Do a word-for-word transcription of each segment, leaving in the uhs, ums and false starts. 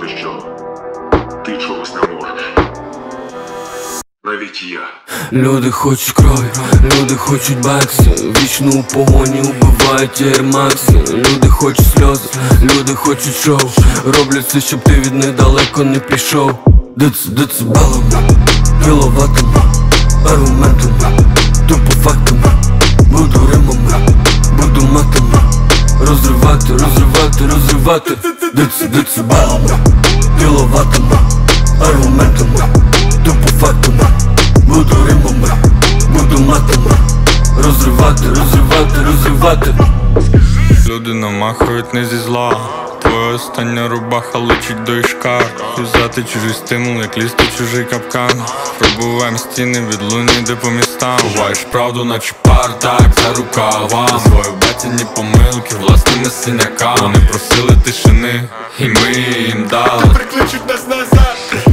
що ти чогось не можеш. Навіть я. Люди хочуть крові, люди хочуть бакси, вічно у погоні убивають аермакси. Люди хочуть сльози, люди хочуть шоу, роблять все, щоб ти від них далеко не пішов. Диц, децибелами, кіловатами, аргументами, тупо фактами. Буду римами, буду матами, розривати, розривати, розривати. Диц, децибелами, кіловатами, аргументами, тупо фактами. Буду римами, буду матами, розривати, розривати, розривати. Люди намахують не зі зла. Твоя остання рубаха лучить до ішкар. Взяти чужий стимул, як лізти чужий капкан. Пробуваєм стіни від луні, де по містам. Ховаєш правду, наче партак за рукава. Свої батіні помилки, власними синяками. Вони просили тишини, і ми їм дали. Тепер кличуть нас назад.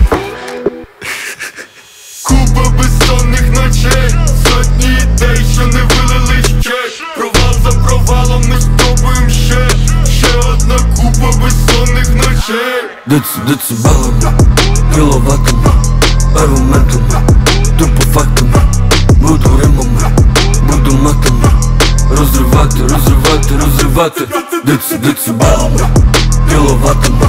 Купа безсонних ночей, сотні ідей, що не вилили ще. Провал за провалом ми спробуємо ще. Ще одна купа безсонних ночей. Диц, децибелами, кіловатами, аргументами, тупо фактами. Буду римами, буду матами, розривати, розривати, розривати. Диц, децибелами, кіловатами,